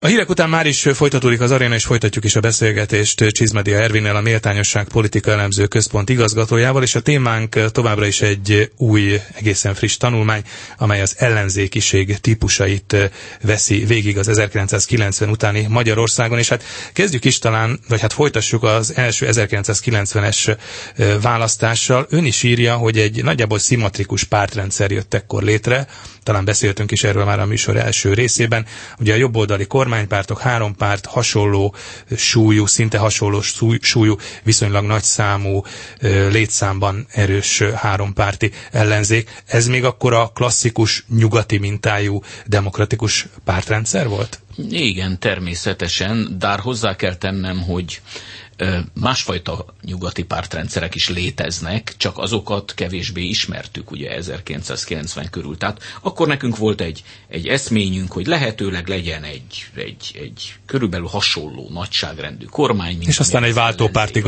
A hírek után már is folytatódik az aréna, és folytatjuk is a beszélgetést Csizmadia Ervinnel, a Méltányosság Politika Elemző Központ igazgatójával, és a témánk továbbra is egy új, egészen friss tanulmány, amely az ellenzékiség típusait veszi végig az 1990 utáni Magyarországon, és hát kezdjük is talán, vagy hát folytassuk az első 1990-es választással. Ön is írja, hogy egy nagyjából szimmetrikus pártrendszer jött ekkor létre, talán beszéltünk is erről már a műsor első részében. Ugye a jobboldali kormánypártok, három párt, hasonló súlyú, szinte hasonló súlyú, viszonylag nagy számú, létszámban erős hárompárti ellenzék. Ez még akkor a klasszikus, nyugati mintájú demokratikus pártrendszer volt? Igen, természetesen, de hozzá kell tennem, hogy másfajta nyugati pártrendszerek is léteznek, csak azokat kevésbé ismertük ugye 1990 körül. Tehát akkor nekünk volt egy eszményünk, hogy lehetőleg legyen egy körülbelül hasonló nagyságrendű kormány. És aztán egy váltópárti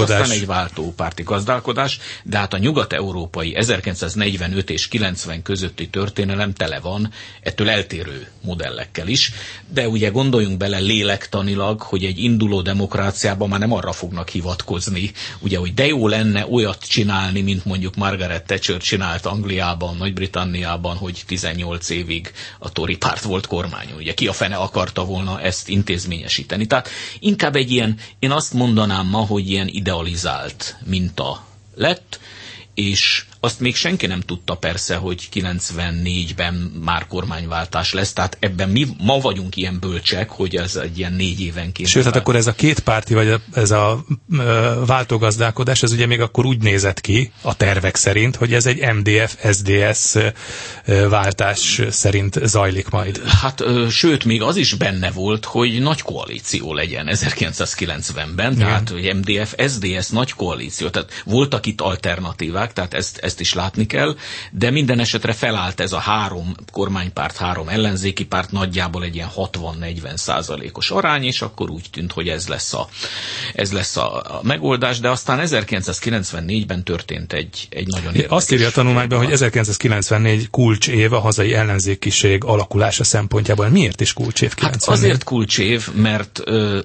gazdálkodás. De hát a nyugat-európai 1945 és 90 közötti történelem tele van ettől eltérő modellekkel is. De ugye gondoljunk bele lélektanilag, hogy egy induló demokráciában már nem arra fognak hivatkozni, ugye, hogy de jó lenne olyat csinálni, mint mondjuk Margaret Thatcher csinált Angliában, Nagy-Britanniában, hogy 18 évig a Tory párt volt kormányon. Ugye ki a fene akarta volna ezt intézményesíteni. Tehát inkább egy ilyen, én azt mondanám ma, hogy ilyen idealizált minta lett, és azt még senki nem tudta persze, hogy 94-ben már kormányváltás lesz, tehát ebben mi ma vagyunk ilyen bölcsek, hogy ez egy ilyen 4 évenként. Sőt, hát akkor ez a kétpárti, vagy ez a váltógazdálkodás, ez ugye még akkor úgy nézett ki, a tervek szerint, hogy ez egy MDF-SZDSZ váltás szerint zajlik majd. Hát sőt, még az is benne volt, hogy nagy koalíció legyen 1990-ben, tehát hogy MDF-SZDSZ nagy koalíció, tehát voltak itt alternatívák, tehát ezt is látni kell, de minden esetre felállt ez a három kormánypárt, három ellenzéki párt, nagyjából egy ilyen 60-40%-os arány, és akkor úgy tűnt, hogy ez lesz a megoldás, de aztán 1994-ben történt egy nagyon érdekes. Azt írja a tanulmányban, hogy 1994 kulcsév a hazai ellenzékiség alakulása szempontjából. Miért is kulcsév 94? Hát azért kulcsév, mert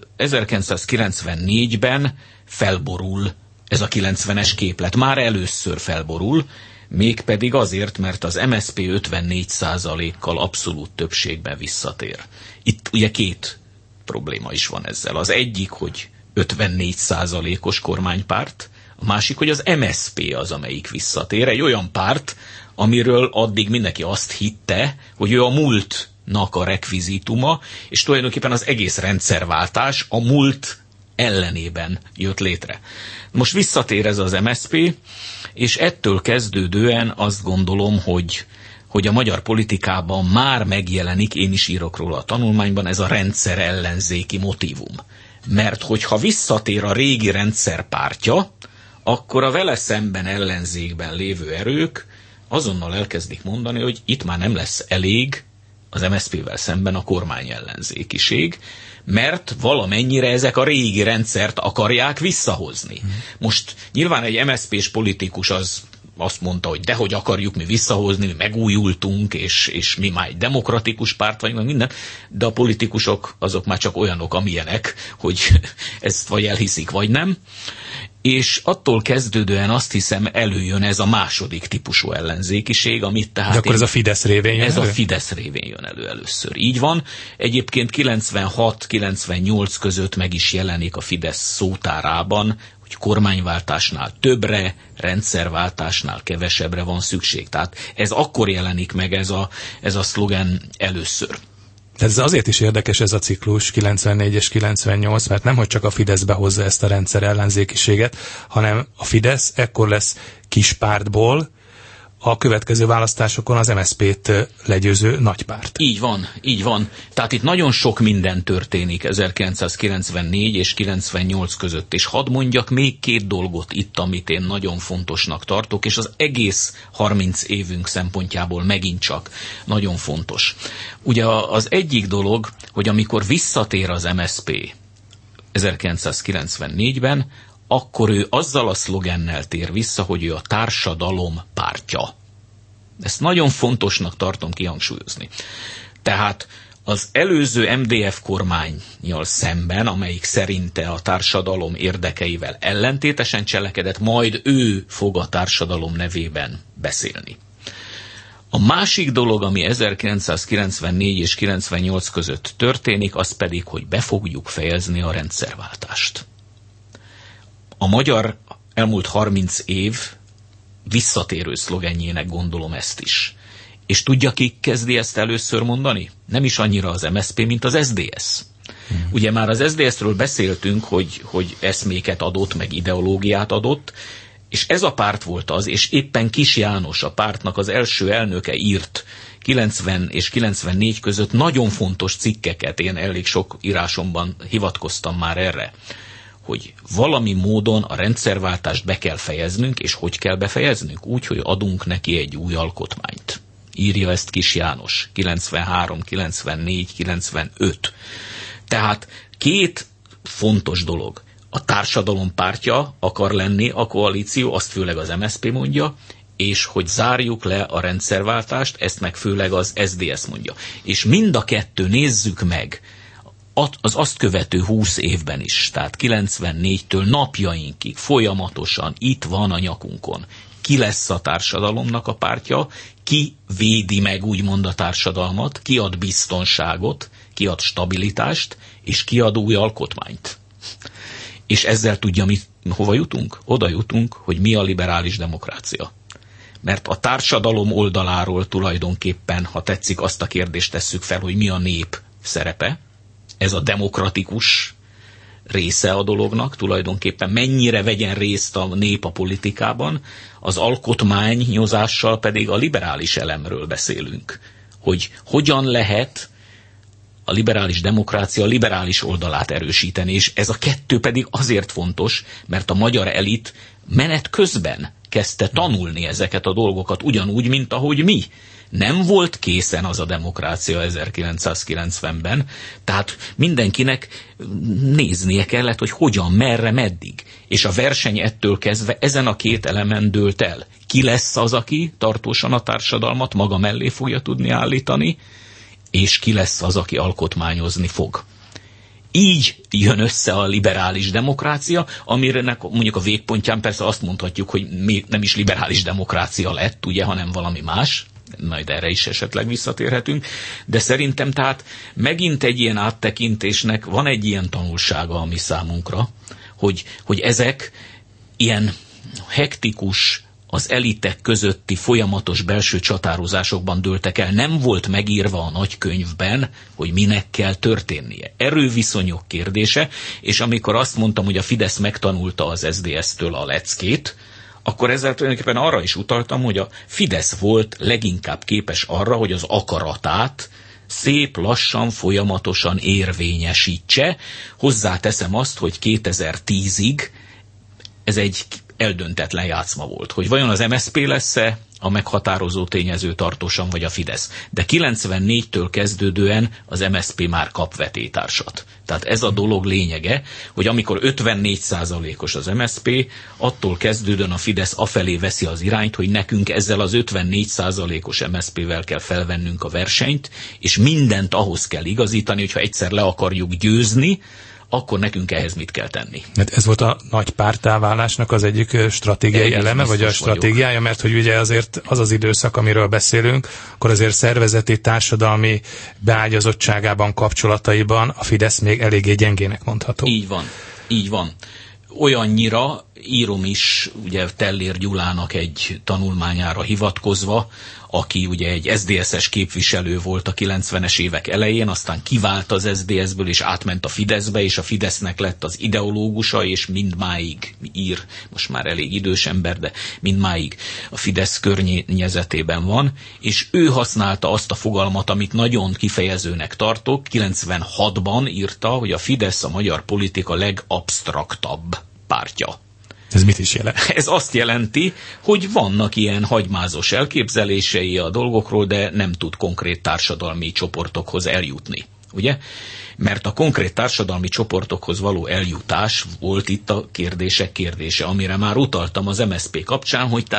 1994-ben felborul ez a 90-es képlet. Már először felborul, mégpedig azért, mert az MSZP 54%-kal abszolút többségben visszatér. Itt ugye két probléma is van ezzel. Az egyik, hogy 54%-os kormánypárt, a másik, hogy az MSZP az, amelyik visszatér. Egy olyan párt, amiről addig mindenki azt hitte, hogy ő a múltnak a rekvizituma, és tulajdonképpen az egész rendszerváltás a múlt ellenében jött létre. Most visszatér ez az MSZP, és ettől kezdődően azt gondolom, hogy a magyar politikában már megjelenik, én is írok róla a tanulmányban, ez a rendszer ellenzéki motívum. Mert hogyha visszatér a régi rendszer pártja, akkor a vele szemben ellenzékben lévő erők azonnal elkezdik mondani, hogy itt már nem lesz elég az MSZP-vel szemben a kormány ellenzékiség, mert valamennyire ezek a régi rendszert akarják visszahozni. Most nyilván egy MSZP-s politikus az azt mondta, hogy dehogy akarjuk mi visszahozni, mi megújultunk, és mi már egy demokratikus párt vagyunk, minden, de a politikusok azok már csak olyanok, amilyenek, hogy ezt vagy elhiszik, vagy nem. És attól kezdődően azt hiszem előjön ez a második típusú ellenzékiség, amit tehát... De akkor ez a Fidesz révén jön elő? Ez a Fidesz révén jön elő először. Így van. Egyébként 96-98 között meg is jelenik a Fidesz szótárában, hogy kormányváltásnál többre, rendszerváltásnál kevesebbre van szükség. Tehát ez akkor jelenik meg ez a szlogen először. Ez azért is érdekes ez a ciklus, 94 és 98, mert nemhogy csak a Fidesz behozza ezt a rendszer ellenzékiséget, hanem a Fidesz ekkor lesz kispártból a következő választásokon az MSZP-t legyőző nagypárt. Így van, így van. Tehát itt nagyon sok minden történik 1994 és 98 között, és hadd mondjak még két dolgot itt, amit én nagyon fontosnak tartok, és az egész 30 évünk szempontjából megint csak nagyon fontos. Ugye az egyik dolog, hogy amikor visszatér az MSZP 1994-ben, akkor ő azzal a szlogennel tér vissza, hogy ő a társadalom pártja. Ezt nagyon fontosnak tartom kihangsúlyozni. Tehát Az előző MDF kormánnyal szemben, amelyik szerinte a társadalom érdekeivel ellentétesen cselekedett, majd ő fog a társadalom nevében beszélni. A másik dolog, ami 1994 és 98 között történik, az pedig, hogy be fogjuk fejezni a rendszerváltást. A magyar elmúlt 30 év visszatérő szlogenjének gondolom ezt is. És tudja, ki kezdi ezt először mondani? Nem is annyira az MSZP, mint az SZDSZ. Ugye már az SZDSZ-ről beszéltünk, hogy eszméket adott, meg ideológiát adott, és ez a párt volt az, és éppen Kis János, a pártnak az első elnöke írt 90 és 94 között nagyon fontos cikkeket, én elég sok írásomban hivatkoztam már erre, hogy valami módon a rendszerváltást be kell fejeznünk, és hogy kell befejeznünk? Úgy, hogy adunk neki egy új alkotmányt. Írja ezt Kis János, 93, 94, 95. Tehát két fontos dolog. A társadalom pártja akar lenni a koalíció, azt főleg az MSZP mondja, és hogy zárjuk le a rendszerváltást, ezt meg főleg az SZDSZ mondja. És mind a kettő, nézzük meg, az azt követő 20 évben is, tehát 94-től napjainkig folyamatosan itt van a nyakunkon. Ki lesz a társadalomnak a pártja, ki védi meg úgymond a társadalmat, ki ad biztonságot, ki ad stabilitást, és ki ad új alkotmányt. És ezzel tudja, hova jutunk? Oda jutunk, hogy mi a liberális demokrácia. Mert a társadalom oldaláról tulajdonképpen, ha tetszik, azt a kérdést tesszük fel, hogy mi a nép szerepe. Ez a demokratikus része a dolognak, tulajdonképpen mennyire vegyen részt a nép a politikában, az alkotmányozással pedig a liberális elemről beszélünk. Hogy hogyan lehet a liberális demokrácia a liberális oldalát erősíteni, és ez a kettő pedig azért fontos, mert a magyar elit menet közben kezdte tanulni ezeket a dolgokat, ugyanúgy, mint ahogy mi. Nem volt készen az a demokrácia 1990-ben, tehát mindenkinek néznie kellett, hogy hogyan, merre, meddig. És a verseny ettől kezdve ezen a két elemen dőlt el. Ki lesz az, aki tartósan a társadalmat maga mellé fogja tudni állítani, és ki lesz az, aki alkotmányozni fog. Így jön össze a liberális demokrácia, amire mondjuk a végpontján persze azt mondhatjuk, hogy nem is liberális demokrácia lett, ugye, hanem valami más, majd erre is esetleg visszatérhetünk, de szerintem tehát megint egy ilyen áttekintésnek van egy ilyen tanulsága a mi számunkra, hogy ezek ilyen hektikus, az elitek közötti folyamatos belső csatározásokban dőltek el. Nem volt megírva a nagykönyvben, hogy minek kell történnie. Erőviszonyok kérdése, és amikor azt mondtam, hogy a Fidesz megtanulta az SZDSZ-től a leckét, akkor ezzel tulajdonképpen arra is utaltam, hogy a Fidesz volt leginkább képes arra, hogy az akaratát szép lassan, folyamatosan érvényesítse. Hozzáteszem azt, hogy 2010-ig ez egy eldöntetlen játszma volt, hogy vajon az MSZP lesz-e a meghatározó tényező tartósan, vagy a Fidesz. De 94-től kezdődően az MSZP már kap vetétársat. Tehát ez a dolog lényege, hogy amikor 54%-os az MSZP, attól kezdődően a Fidesz afelé veszi az irányt, hogy nekünk ezzel az 54%-os MSZP-vel kell felvennünk a versenyt, és mindent ahhoz kell igazítani, hogyha egyszer le akarjuk győzni, akkor nekünk ehhez mit kell tenni. Ez volt a nagy párttáválásnak az egyik stratégiai eleme, vagy a stratégiája, mert hogy ugye azért az az időszak, amiről beszélünk, akkor azért szervezeti, társadalmi beágyazottságában, kapcsolataiban a Fidesz még eléggé gyengének mondható. Így van. Olyannyira írom is, ugye Tellér Gyulának egy tanulmányára hivatkozva, aki ugye egy SZDSZ-es képviselő volt a 90-es évek elején, aztán kivált az SZDSZ-ből és átment a Fideszbe, és a Fidesznek lett az ideológusa, és mindmáig ír, most már elég idős ember, de mindmáig a Fidesz környezetében van, és ő használta azt a fogalmat, amit nagyon kifejezőnek tartok, 96-ban írta, hogy a Fidesz a magyar politika legabsztraktabb pártja. Ez mit is jelent? Ez azt jelenti, hogy vannak ilyen hagymázos elképzelései a dolgokról, de nem tud konkrét társadalmi csoportokhoz eljutni. Ugye? Mert a konkrét társadalmi csoportokhoz való eljutás volt itt a kérdések kérdése, amire már utaltam az MSZP kapcsán, hogy tehát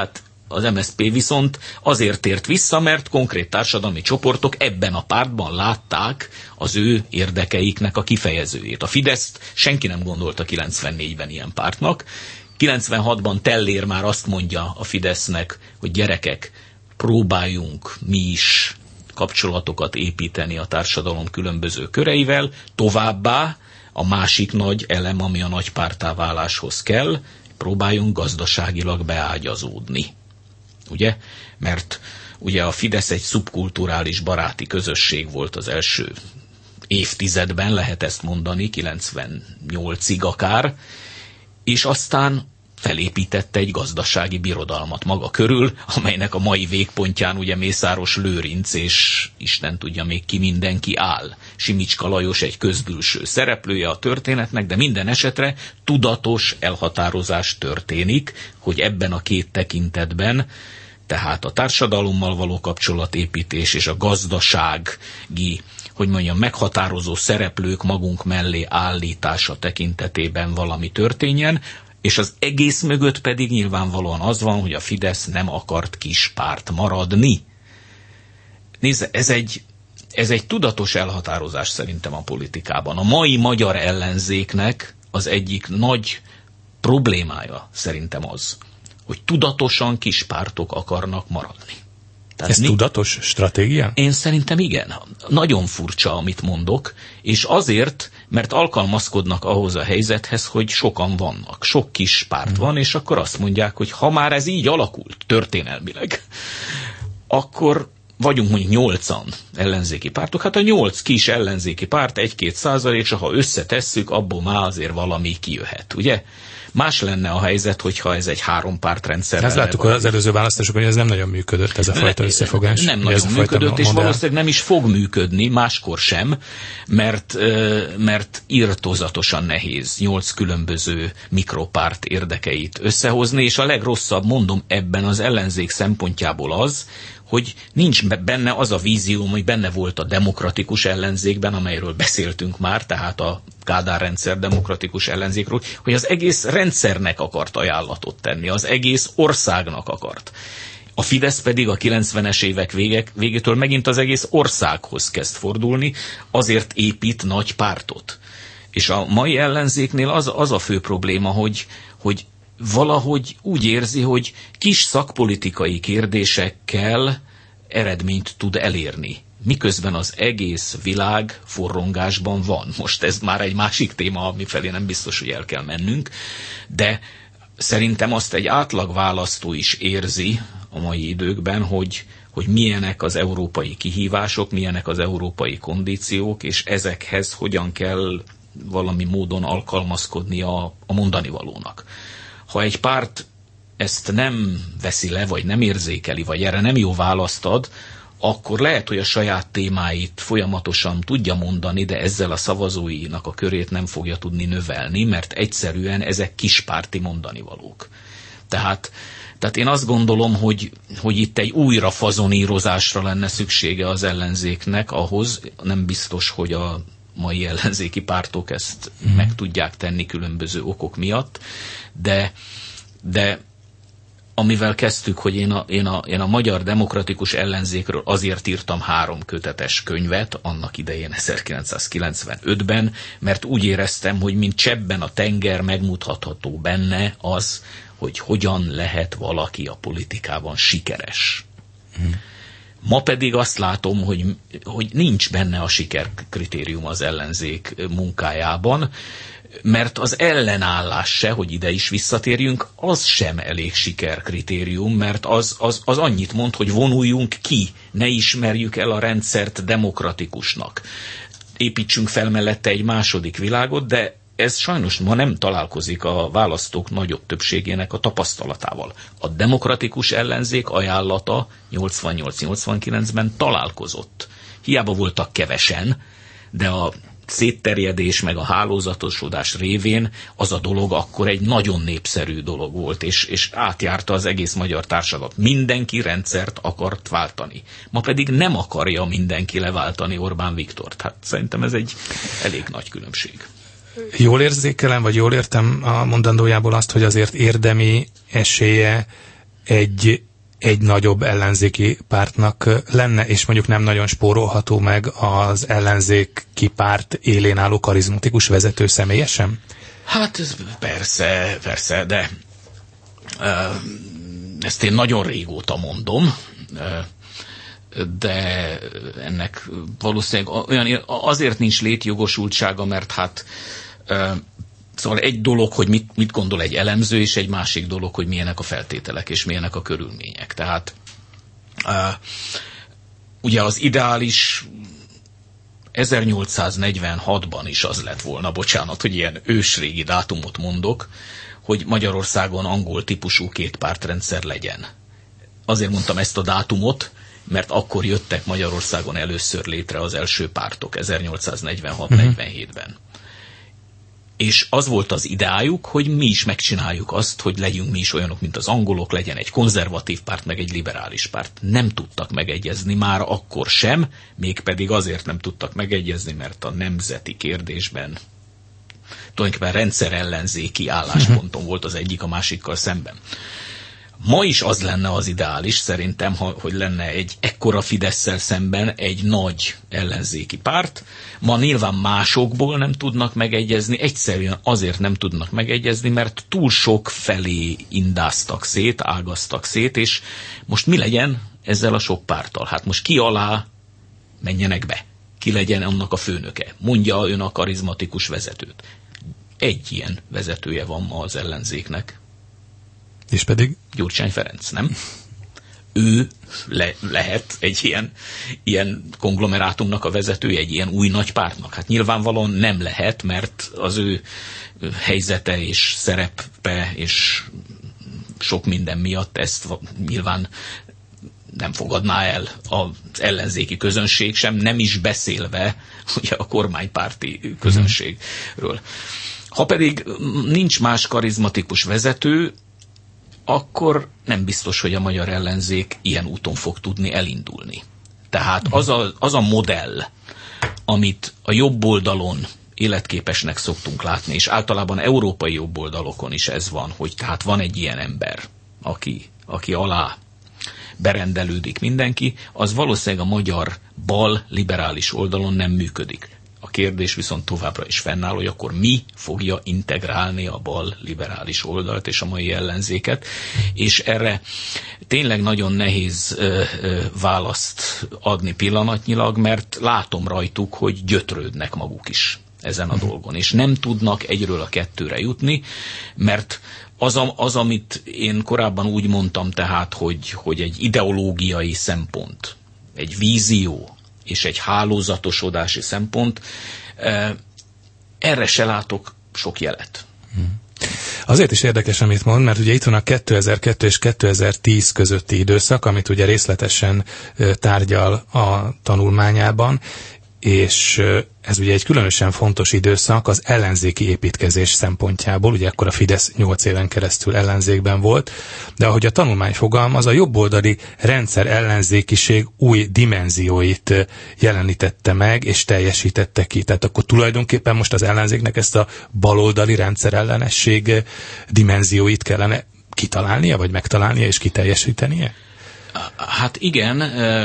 Az MSZP viszont azért tért vissza, mert konkrét társadalmi csoportok ebben a pártban látták az ő érdekeiknek a kifejezőjét. A Fideszt senki nem gondolta 94-ben ilyen pártnak. 96-ban Tellér már azt mondja a Fidesznek, hogy gyerekek, próbáljunk mi is kapcsolatokat építeni a társadalom különböző köreivel, továbbá a másik nagy elem, ami a nagy párttá váláshoz kell, próbáljunk gazdaságilag beágyazódni. Ugye? Mert ugye a Fidesz egy szubkulturális baráti közösség volt az első évtizedben, lehet ezt mondani, 98-ig akár, és aztán felépítette egy gazdasági birodalmat maga körül, amelynek a mai végpontján ugye Mészáros Lőrinc és Isten tudja még ki mindenki áll. Simicska Lajos egy közbülső szereplője a történetnek, de minden esetre tudatos elhatározás történik, hogy ebben a két tekintetben, tehát a társadalommal való kapcsolatépítés és a gazdasági, hogy mondjam, meghatározó szereplők magunk mellé állítása tekintetében valami történjen, és az egész mögött pedig nyilvánvalóan az van, hogy a Fidesz nem akart kis párt maradni. Nézd, ez egy tudatos elhatározás szerintem a politikában. A mai magyar ellenzéknek az egyik nagy problémája szerintem az, hogy tudatosan kis pártok akarnak maradni. Tehát ez tudatos stratégia? Én szerintem igen. Nagyon furcsa, amit mondok, és azért, mert alkalmazkodnak ahhoz a helyzethez, hogy sokan vannak. Sok kis párt van, és akkor azt mondják, hogy ha már ez így alakult történelmileg, akkor vagyunk mondjuk 8-an ellenzéki pártok, hát a 8 kis ellenzéki párt 1-2%, ha összetesszük, abból már azért valami kijöhet, ugye? Más lenne a helyzet, hogyha ez egy 3 pártrendszer. Ezt láttuk az előző választásokon, hogy ez nem nagyon működött, ez a fajta összefogás. Nem nagyon működött, és valószínűleg nem is fog működni, máskor sem, mert irtózatosan nehéz 8 különböző mikropárt érdekeit összehozni, és a legrosszabb, mondom, ebben az ellenzék szempontjából az, hogy nincs benne az a vízió, ami benne volt a demokratikus ellenzékben, amelyről beszéltünk már, tehát a Kádár rendszer demokratikus ellenzékről, hogy az egész rendszernek akart ajánlatot tenni, az egész országnak akart. A Fidesz pedig a 90-es évek végétől megint az egész országhoz kezd fordulni, azért épít nagy pártot. És a mai ellenzéknél az a fő probléma, hogy valahogy úgy érzi, hogy kis szakpolitikai kérdésekkel eredményt tud elérni. Miközben az egész világ forrongásban van. Most ez már egy másik téma, amifelé nem biztos, hogy el kell mennünk, de szerintem azt egy átlag választó is érzi a mai időkben, hogy milyenek az európai kihívások, milyenek az európai kondíciók, és ezekhez hogyan kell valami módon alkalmazkodni a mondani valónak. Ha egy párt ezt nem veszi le, vagy nem érzékeli, vagy erre nem jó választ ad, akkor lehet, hogy a saját témáit folyamatosan tudja mondani, de ezzel a szavazóinak a körét nem fogja tudni növelni, mert egyszerűen ezek kispárti mondanivalók. Tehát én azt gondolom, hogy itt egy újra fazonírozásra lenne szüksége az ellenzéknek ahhoz, nem biztos, hogy a mai ellenzéki pártok ezt meg tudják tenni különböző okok miatt, de amivel kezdtük, hogy én a magyar demokratikus ellenzékről azért írtam 3 kötetes könyvet, annak idején 1995-ben, mert úgy éreztem, hogy mint cseppben a tenger megmutatható benne az, hogy hogyan lehet valaki a politikában sikeres. Ma pedig azt látom, hogy nincs benne a sikerkritérium az ellenzék munkájában, mert az ellenállás se, hogy ide is visszatérjünk, az sem elég sikerkritérium, mert az annyit mond, hogy vonuljunk ki, ne ismerjük el a rendszert demokratikusnak. Építsünk fel mellette egy második világot, de ez sajnos ma nem találkozik a választók nagyobb többségének a tapasztalatával. A demokratikus ellenzék ajánlata 88-89-ben találkozott. Hiába voltak kevesen, de a szétterjedés meg a hálózatosodás révén az a dolog akkor egy nagyon népszerű dolog volt, és átjárta az egész magyar társadalmat. Mindenki rendszert akart váltani. Ma pedig nem akarja mindenki leváltani Orbán Viktort. Hát szerintem ez egy elég nagy különbség. Jól érzékelem, vagy jól értem a mondandójából azt, hogy azért érdemi esélye egy egy nagyobb ellenzéki pártnak lenne, és mondjuk nem nagyon spórolható meg az ellenzéki párt élén álló karizmatikus vezető személyesen? Hát persze, de ezt én nagyon régóta mondom, de ennek valószínűleg olyan azért nincs létjogosultsága, mert hát szóval egy dolog, hogy mit gondol egy elemző, és egy másik dolog, hogy milyenek a feltételek, és milyenek a körülmények. Tehát ugye az ideális 1846-ban is az lett volna, bocsánat, hogy ilyen ősrégi dátumot mondok, hogy Magyarországon angol típusú kétpártrendszer legyen. Azért mondtam ezt a dátumot, mert akkor jöttek Magyarországon először létre az első pártok, 1846-47-ben. És az volt az ideájuk, hogy mi is megcsináljuk azt, hogy legyünk mi is olyanok, mint az angolok, legyen egy konzervatív párt, meg egy liberális párt. Nem tudtak megegyezni már akkor sem, mégpedig azért nem tudtak megegyezni, mert a nemzeti kérdésben tulajdonképpen rendszerellenzéki állásponton volt az egyik a másikkal szemben. Ma is az lenne az ideális, szerintem, hogy lenne egy ekkora Fidesszel szemben egy nagy ellenzéki párt. Ma nyilván másokból nem tudnak megegyezni, egyszerűen azért nem tudnak megegyezni, mert túl sok felé indáztak szét, ágaztak szét, és most mi legyen ezzel a sok párttal? Hát most ki alá menjenek be? Ki legyen annak a főnöke? Mondja ön a karizmatikus vezetőt. Egy ilyen vezetője van ma az ellenzéknek. És pedig? Gyurcsány Ferenc, nem? Ő lehet egy ilyen konglomerátumnak a vezetője, egy ilyen új nagy pártnak. Hát nyilvánvalóan nem lehet, mert az ő helyzete és szerepe és sok minden miatt ezt nyilván nem fogadná el az ellenzéki közönség sem, nem is beszélve ugye a kormánypárti közönségről. Ha pedig nincs más karizmatikus vezető, akkor nem biztos, hogy a magyar ellenzék ilyen úton fog tudni elindulni. Tehát az a modell, amit a jobb oldalon életképesnek szoktunk látni, és általában európai jobb oldalokon is ez van, hogy tehát van egy ilyen ember, aki alá berendelődik mindenki, az valószínűleg a magyar bal liberális oldalon nem működik. A kérdés viszont továbbra is fennáll, hogy akkor mi fogja integrálni a bal liberális oldalt és a mai ellenzéket, és erre tényleg nagyon nehéz választ adni pillanatnyilag, mert látom rajtuk, hogy gyötrődnek maguk is ezen a dolgon, és nem tudnak egyről a kettőre jutni, mert az, amit én korábban úgy mondtam, tehát, hogy egy ideológiai szempont, egy vízió, és egy hálózatosodási szempont, erre se látok sok jelet. Azért is érdekes, amit mond, mert ugye itt van a 2002 és 2010 közötti időszak, amit ugye részletesen tárgyal a tanulmányában, és ez ugye egy különösen fontos időszak az ellenzéki építkezés szempontjából, ugye akkor a Fidesz 8 éven keresztül ellenzékben volt, de ahogy a tanulmány fogalmaz, a jobboldali rendszer ellenzékiség új dimenzióit jelenítette meg, és teljesítette ki. Tehát akkor tulajdonképpen most az ellenzéknek ezt a baloldali rendszerellenesség dimenzióit kellene kitalálnia, vagy megtalálnia és kiteljesítenie? Hát igen,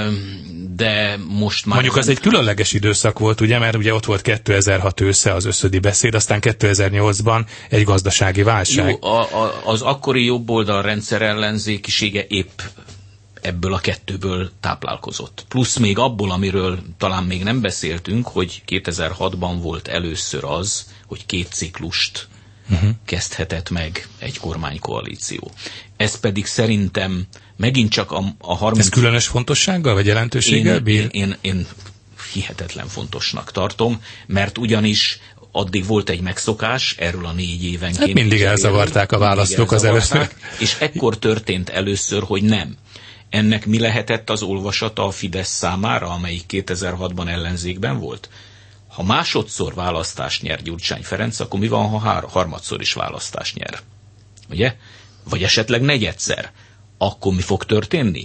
de most már... Mondjuk az egy különleges időszak volt, ugye, mert ugye ott volt 2006 ősze az összödi beszéd, aztán 2008-ban egy gazdasági válság. Jó, az akkori jobboldal rendszerellenzékisége épp ebből a kettőből táplálkozott. Plusz még abból, amiről talán még nem beszéltünk, hogy 2006-ban volt először az, hogy 2 ciklust kezdhetett meg egy kormánykoalíció. Ez pedig szerintem megint csak a 30... Ez különös fontossággal, vagy jelentőséggel bír? Én hihetetlen fontosnak tartom, mert ugyanis addig volt egy megszokás, erről a 4 évenként... Hát mindig elzavarták a választók az először. És ekkor történt először, hogy nem. Ennek mi lehetett az olvasata a Fidesz számára, amelyik 2006-ban ellenzékben volt? Ha másodszor választást nyer Gyurcsány Ferenc, akkor mi van, ha harmadszor is választást nyer? Ugye? Vagy esetleg negyedszer. Akkor mi fog történni?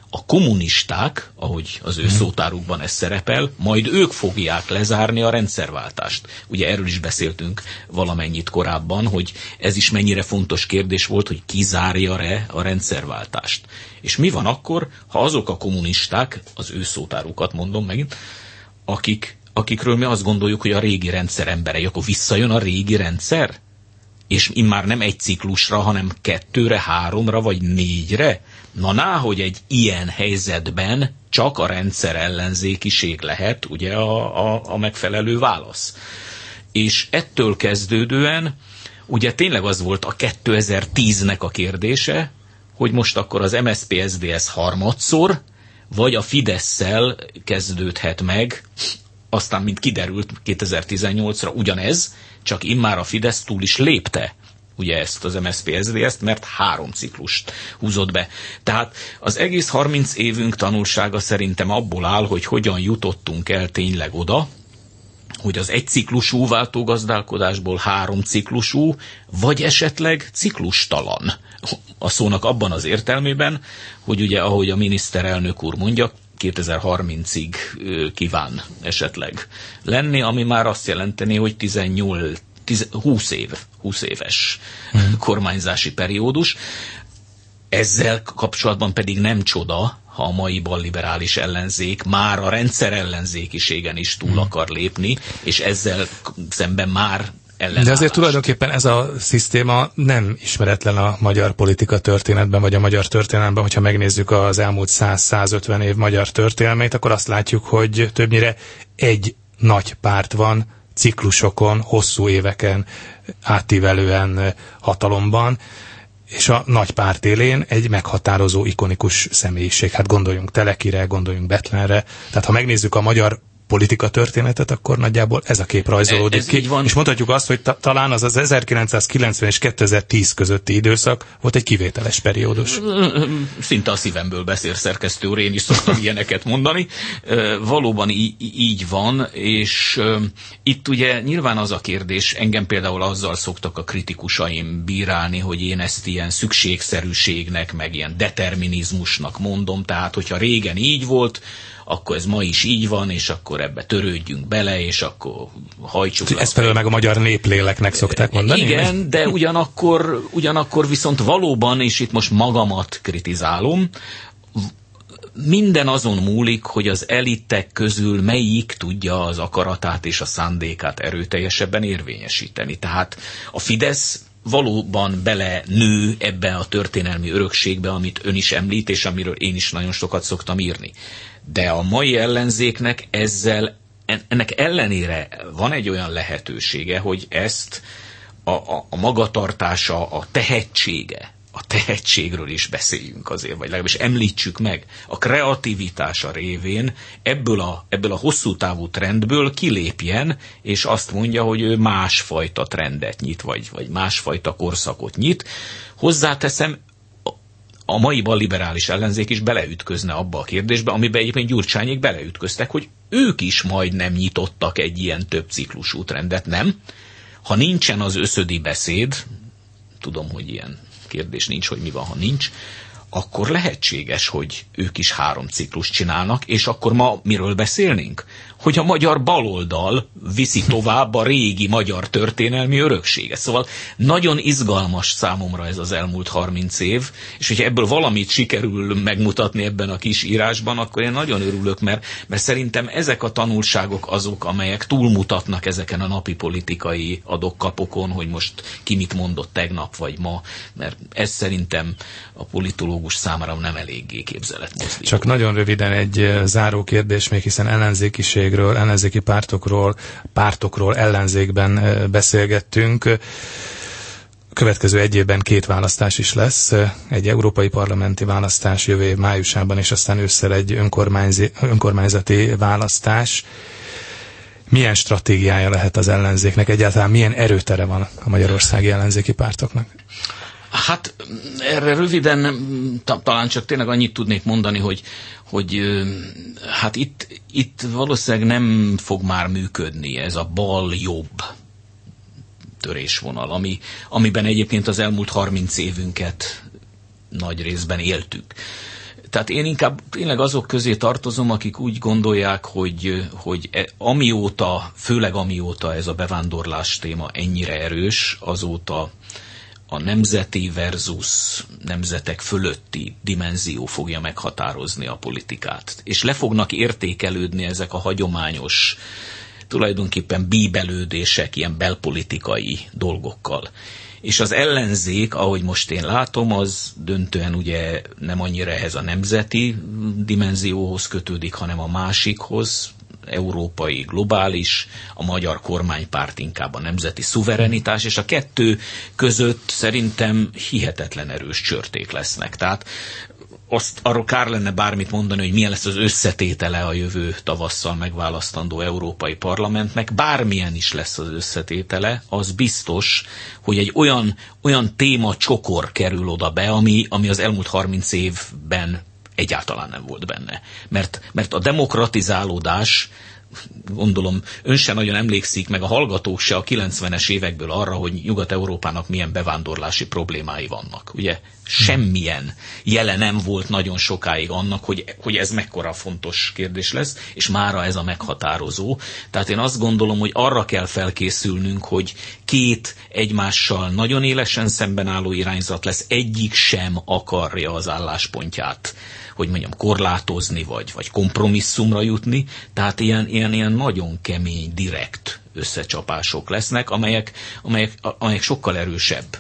A kommunisták, ahogy az ő szótárukban ez szerepel, majd ők fogják lezárni a rendszerváltást. Ugye erről is beszéltünk valamennyit korábban, hogy ez is mennyire fontos kérdés volt, hogy ki zárja-e a rendszerváltást. És mi van akkor, ha azok a kommunisták, az ő szótárukat mondom megint, akikről mi azt gondoljuk, hogy a régi rendszer emberei, akkor visszajön a régi rendszer? És immár nem egy ciklusra, hanem 2-re, 3-ra vagy 4-re? Na, hogy egy ilyen helyzetben csak a rendszer ellenzékiség lehet ugye a megfelelő válasz. És ettől kezdődően ugye tényleg az volt a 2010-nek a kérdése, hogy most akkor az MSZP-SZDSZ harmadszor, vagy a Fidesszel kezdődhet meg, aztán mint kiderült 2018-ra ugyanez, csak immár a Fidesz túl is lépte ugye ezt az MSZP-SZDSZ-t, mert 3 ciklust húzott be. Tehát az egész 30 évünk tanulsága szerintem abból áll, hogy hogyan jutottunk el tényleg oda, hogy az egy ciklusú váltógazdálkodásból 3 ciklusú, vagy esetleg ciklustalan. A szónak abban az értelmében, hogy ugye ahogy a miniszterelnök úr mondja, 2030-ig kíván esetleg lenni, ami már azt jelenteni, hogy 20 éves kormányzási periódus. Ezzel kapcsolatban pedig nem csoda, ha a mai balliberális ellenzék már a rendszer ellenzékiségen is túl akar lépni, és ezzel szemben már ellenállást. De azért tulajdonképpen ez a szisztéma nem ismeretlen a magyar politika történetben, vagy a magyar történelemben, hogyha megnézzük az elmúlt 100-150 év magyar történelmét, akkor azt látjuk, hogy többnyire egy nagy párt van ciklusokon, hosszú éveken átívelően hatalomban, és a nagy párt élén egy meghatározó, ikonikus személyiség. Hát gondoljunk Telekire, gondoljunk Bethlenre. Tehát ha megnézzük a magyar politika történetet, akkor nagyjából ez a kép rajzolódik ki. És mondhatjuk azt, hogy talán az 1990 és 2010 közötti időszak volt egy kivételes periódus. Szinte a szívemből beszél, szerkesztő úr, én is szoktam ilyeneket mondani. Valóban így van, és itt ugye nyilván az a kérdés, engem például azzal szoktak a kritikusaim bírálni, hogy én ezt ilyen szükségszerűségnek, meg ilyen determinizmusnak mondom, tehát hogyha régen így volt, akkor ez ma is így van, és akkor ebbe törődjünk bele, és akkor hajtsuk le. Ezt felől meg a magyar népléleknek szokták mondani? Igen, de ugyanakkor viszont valóban, és itt most magamat kritizálom, minden azon múlik, hogy az elitek közül melyik tudja az akaratát és a szándékát erőteljesebben érvényesíteni. Tehát a Fidesz valóban bele nő ebbe a történelmi örökségbe, amit ön is említ, és amiről én is nagyon sokat szoktam írni. De a mai ellenzéknek ennek ellenére van egy olyan lehetősége, hogy ezt a magatartása, a tehetségről is beszéljünk azért, vagy legalábbis említsük meg, a kreativitása révén ebből a hosszú távú trendből kilépjen, és azt mondja, hogy ő másfajta trendet nyit, vagy másfajta korszakot nyit. Hozzáteszem, a mai balliberális ellenzék is beleütközne abba a kérdésbe, amiben egyébként Gyurcsányék beleütköztek, hogy ők is majdnem nyitottak egy ilyen több ciklusú trendet, nem? Ha nincsen az összödi beszéd, tudom, hogy ilyen kérdés nincs, hogy mi van, ha nincs, akkor lehetséges, hogy ők is 3 ciklust csinálnak, és akkor ma miről beszélnénk? Hogy a magyar baloldal viszi tovább a régi magyar történelmi örökséget. Szóval nagyon izgalmas számomra ez az elmúlt 30 év, és hogyha ebből valamit sikerül megmutatni ebben a kis írásban, akkor én nagyon örülök, mert szerintem ezek a tanulságok azok, amelyek túlmutatnak ezeken a napi politikai adok-kapokon, hogy most ki mit mondott tegnap vagy ma, mert ez szerintem a politológus számára nem eléggé képzeletmozdító. Csak nagyon röviden egy záró kérdés még, hiszen ellenzékiségről, ellenzéki pártokról ellenzékben beszélgettünk. Következő egy évben 2 választás is lesz, egy európai parlamenti választás jövő év májusában, és aztán ősszel egy önkormányzati választás. Milyen stratégiája lehet az ellenzéknek? Egyáltalán milyen erőtere van a magyarországi ellenzéki pártoknak? Hát erre röviden talán csak tényleg annyit tudnék mondani, hogy hát itt valószínűleg nem fog már működni ez a bal-jobb törésvonal, amiben egyébként az elmúlt 30 évünket nagy részben éltük. Tehát én inkább tényleg azok közé tartozom, akik úgy gondolják, hogy főleg amióta ez a bevándorlás téma ennyire erős, azóta a nemzeti versus nemzetek fölötti dimenzió fogja meghatározni a politikát. És le fognak értékelődni ezek a hagyományos, tulajdonképpen bíbelődések ilyen belpolitikai dolgokkal. És az ellenzék, ahogy most én látom, az döntően ugye nem annyira ehhez a nemzeti dimenzióhoz kötődik, hanem a másikhoz, európai, globális, a magyar kormánypárt inkább a nemzeti szuverenitás, és a kettő között szerintem hihetetlen erős csörték lesznek. Tehát arról kár lenne bármit mondani, hogy milyen lesz az összetétele a jövő tavasszal megválasztandó Európai Parlamentnek. Bármilyen is lesz az összetétele, az biztos, hogy egy olyan témacsokor kerül oda be, ami az elmúlt 30 évben egyáltalán nem volt benne. Mert a demokratizálódás, gondolom ön sem nagyon emlékszik, meg a hallgatók se a 90-es évekből arra, hogy Nyugat-Európának milyen bevándorlási problémái vannak. Ugye semmilyen jele nem volt nagyon sokáig annak, hogy ez mekkora fontos kérdés lesz, és mára ez a meghatározó. Tehát én azt gondolom, hogy arra kell felkészülnünk, hogy két egymással nagyon élesen szemben álló irányzat lesz, egyik sem akarja az álláspontját, hogy mondjam, korlátozni, vagy kompromisszumra jutni. Tehát ilyen nagyon kemény, direkt összecsapások lesznek, amelyek sokkal erősebb,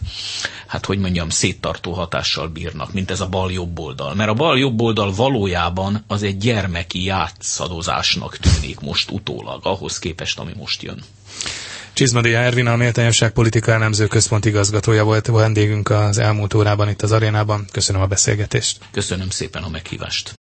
széttartó hatással bírnak, mint ez a bal-jobb oldal. Mert a bal-jobb oldal valójában az egy gyermeki játszadozásnak tűnik most utólag, ahhoz képest, ami most jön. Csizmadia Ervin, a Méltányosság Politika Elemző Központ igazgatója volt vendégünk az elmúlt órában itt az arénában. Köszönöm a beszélgetést. Köszönöm szépen a meghívást.